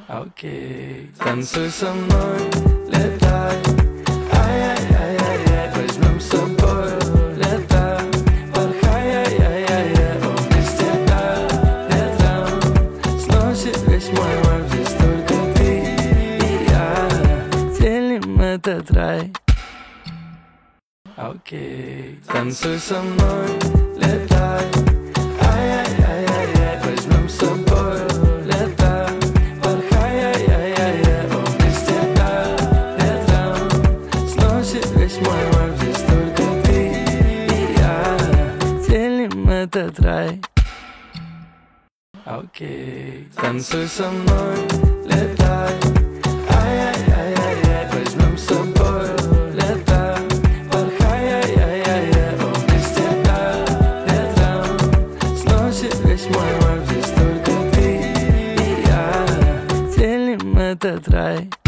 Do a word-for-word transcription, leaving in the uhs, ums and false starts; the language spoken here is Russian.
Окей, танцуй со мной, летай. Ай-яй-яй-яй-яй, возьмем с собой лето. Порхай, ай-яй-яй-яй, о, без тебя летом сносит весь мой мир. Здесь только ты и я, делим этот рай. Окей, танцуй со мной, летай. Ай-яй-яй-яй-яй, возьмем с собой лето. Порхай, ай-яй-яй-яй, о, без тебя летом сносит весь мой мир. Здесь только ты и я, делим этот рай. Окей, танцуй со мной, летай. Ай-яй-яй-яй-яй, возьмем с собой лето. Порхай, ай-яй-яй-яй, о, без тебя летом сносит весь мой мир. Здесь только ты и я, делим этот рай.